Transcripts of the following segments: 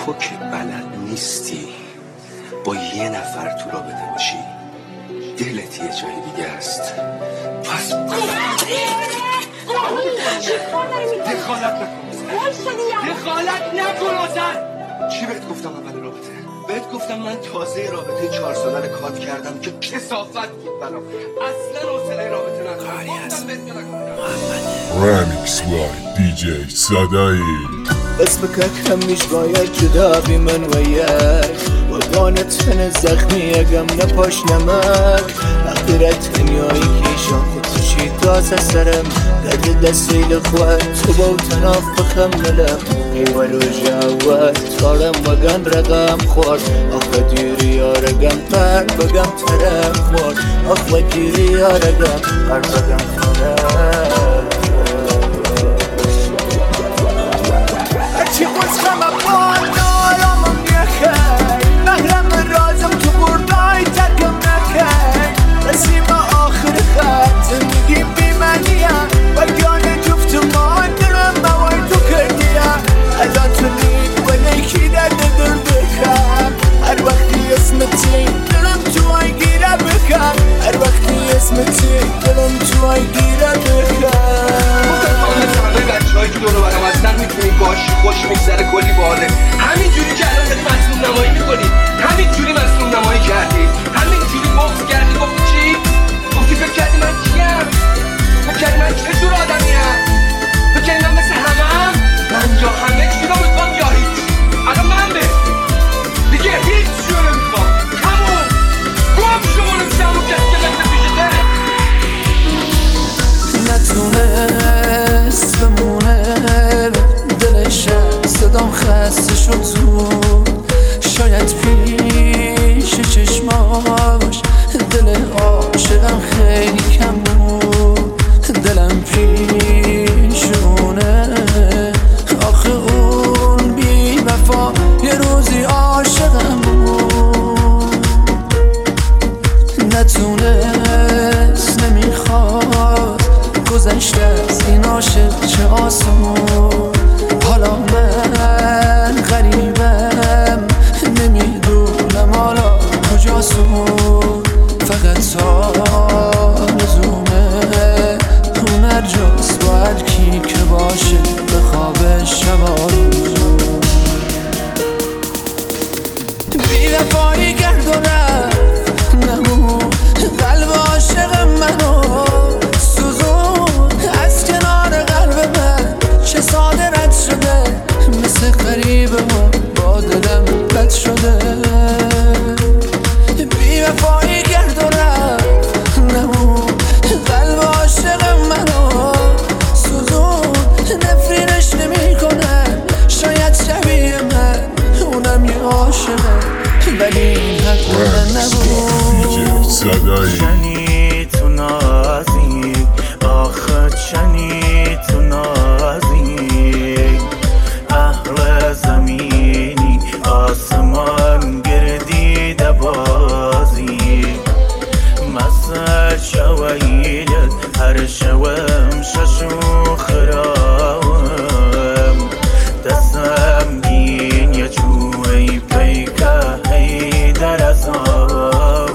تو که بلد نیستی با یه نفر تو رابطه باشی، دلت یه جای دیگه است. پس دخالت نکن آزر. چی بهت گفتم اول رابطه؟ بهت گفتم من تازه رابطه 4 ساله کات کردم که کثافت بود برام. اصلا حوصله رابطه ندارم. رمیکس بای دیجی صدایی. اسمك همش باید جدا بی من ویاک وگانت من زخمی اگم نپاش نمک اخیرت دنیایی کشان خود توشی تازه سرم درد دستیل خواد تو باو تناف بخم نلم ایوالو جاوات تارم وگان رقم خورد آخه دیری یا رقم پر بگم ترم خورد آخه دیری یا رقم پر بگم ترم چی خوشم اپان نارامم یکی محرم رازم تو بردای ترکم نکی رسیم آخر خط زندگی بی منیه بگان جفت مان درم موای تو کردیه الان تو لید و نیکی درد در بکم هر وقتی اسمتی دلم تو آی گیره بکم هر وقتی اسمتی دلم تو آی گیره بکم بچه‌هایی که دورو برم هستن میتونی باشی خوش میگذره کلی باله. همینجوری که الان داری مظلوم نمایی میکنی، همینجوری مظلوم نمایی کردی، همینجوری بغض کردی. گفتی چی؟ گفتی فکر کردی من کیم؟ فکر کردی من چه جور آدمیم؟ فکر کردی من مثل همم؟ من یا همه چی رو میخوام یا هیچ. الان من به دیگه هیچ چی رو نمیخوام. همون گم شما رو میشه همون کسی که مثل پیشته نتونست بمونه دلشم صدام خسته شد زود شاید پیش چشماش دل عاشقم خیلی کم بود دلم پیشونه آخه اون بی وفا یه روزی عاشقم بود نتونست نمیخواد گذشته از این عاشق چه آسون حالا من غریبم نمیدونم حالا کجاسون فقط آرزومه اون هر جاست با هر کی که باشه به خواب شبارون بی وفایی کرد و رفت نمون قلب عاشق منو ساده رد شده مثل قریب ما با دلم بد شده بی وفایی کرد و رفت نمون قلب عاشق منو سوزون نفرینش نمی کنن شاید شبیه من اونم یه عاشقه ولی این حق من نبود چنی تو نازی آخه چنی تو نازی اهل زمینی آسمان گردیده بازی مثل شویلت هر شوم ششو خراوم دستم گین یه جوی پیکه هی در ازاوم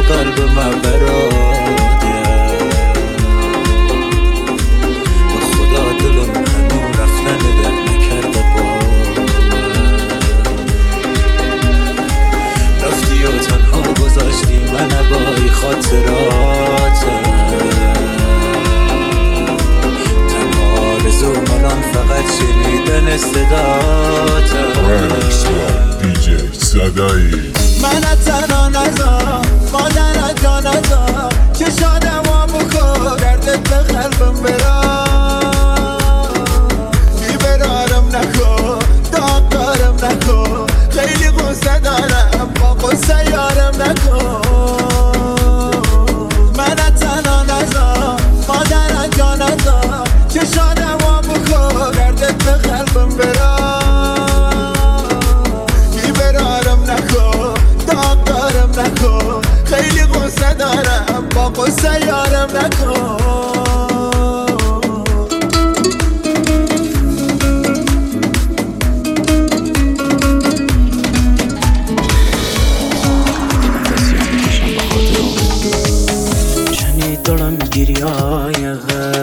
قلب من براده به خدا دلم هنو رفتن در نکرده رفتی و تنها گذاشتی من بای خاطراتم تنها آرزو منان فقط شنیدن صداتم Remix by DJ صدایی من تنها نزار مادر جا نزار چشادم ها بکن دردت به قلبم برا بیبرارم نکن داغ دارم نکن خیلی غصه دارم با غصه یارم نکن من تنها نزار مادر جا نزار چشادم ها بکن دردت به قلبم برا نکن خیلی غصه دارم با غصه یارم نکن شنیدم گریه‌های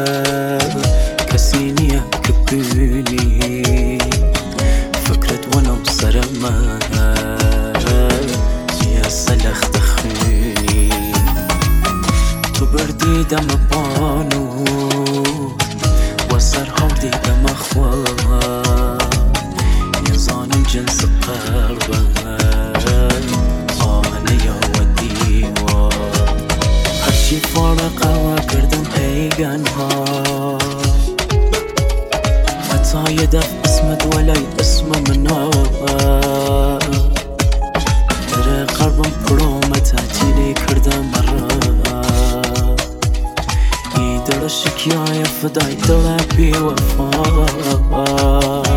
کسی نیم که ببینی فکرت ونم سر من سلخت خونی تو بردیدم بانو و سرها دیدم اخوان یزانم جنس قلبم آمنه یا و دیوا هرچی فارق و کردم پیگن ها حتی یه دف اسمت ولی اسم منو قلبم پرومه تعطیلی کردم مرا ای دل شکیای فدای دل بی وفا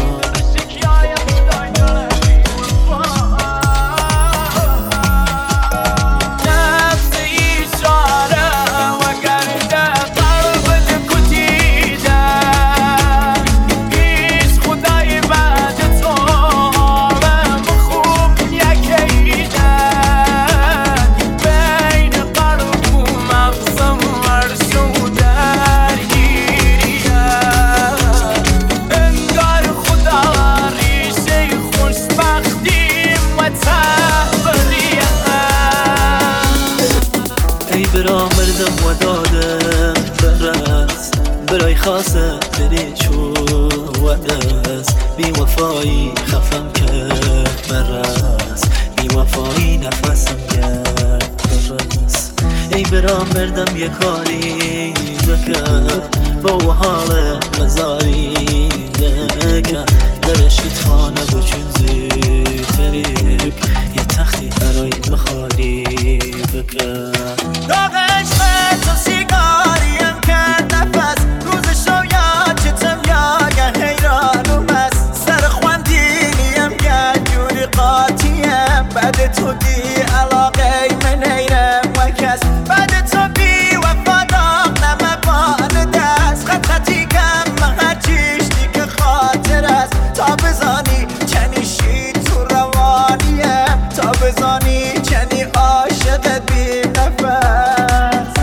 برا مردم و دادم برس برای خاصه دلی چو و دست بی وفایی خفم کرد برس بی وفایی نفسم کرد برس ای برا مردم یه کاری بکن با حال مزاری بکن درشت خانه بچون زیتریک یه تختی برای بخاری بکن داغ عشق تو سیگاریم کرد نفس روز شو یاد چتم یا حیرانم است سر خواندینیم که جوری قاطیم بعد تو دی علاقه من حیرم و کس بعد تو بی وفا داغ نمکان دست خطی کم هرچیش دی که خاطر است تا بزانی چنی شید تو روانیم تا بزانی چنی عاشقت بی نفس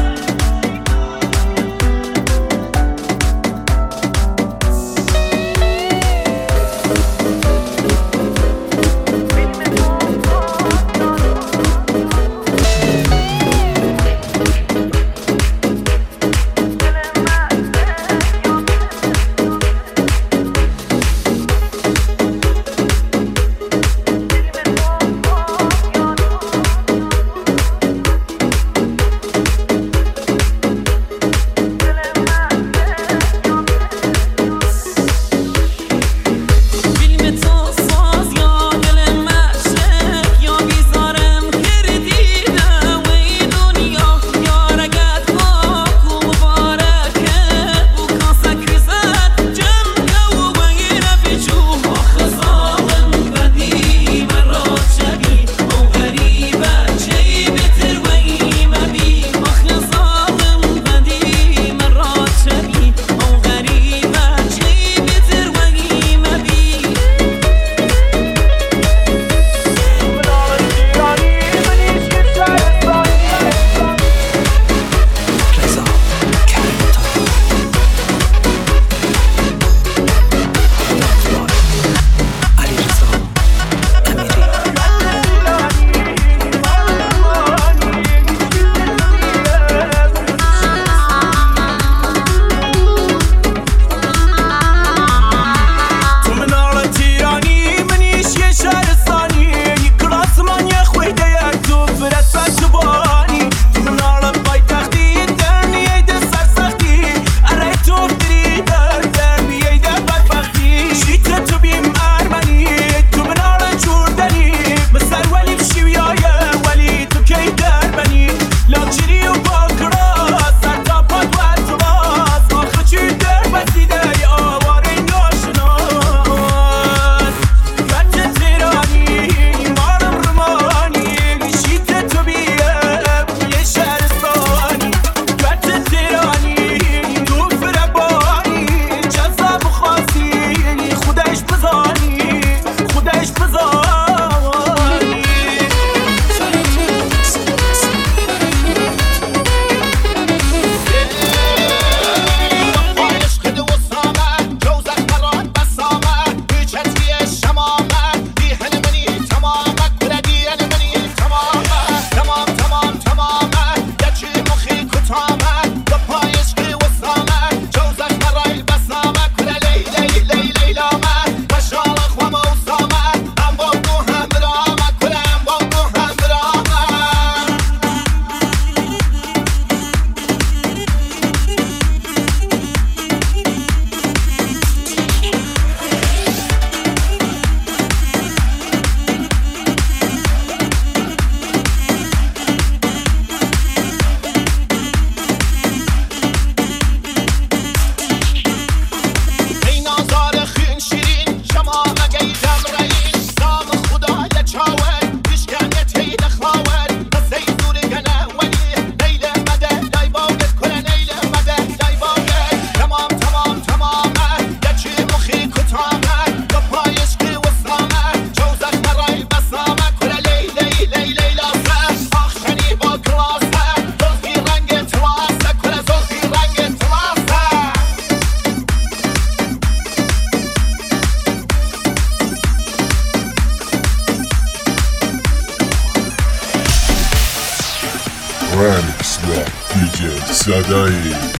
Remix با DJ صدایی.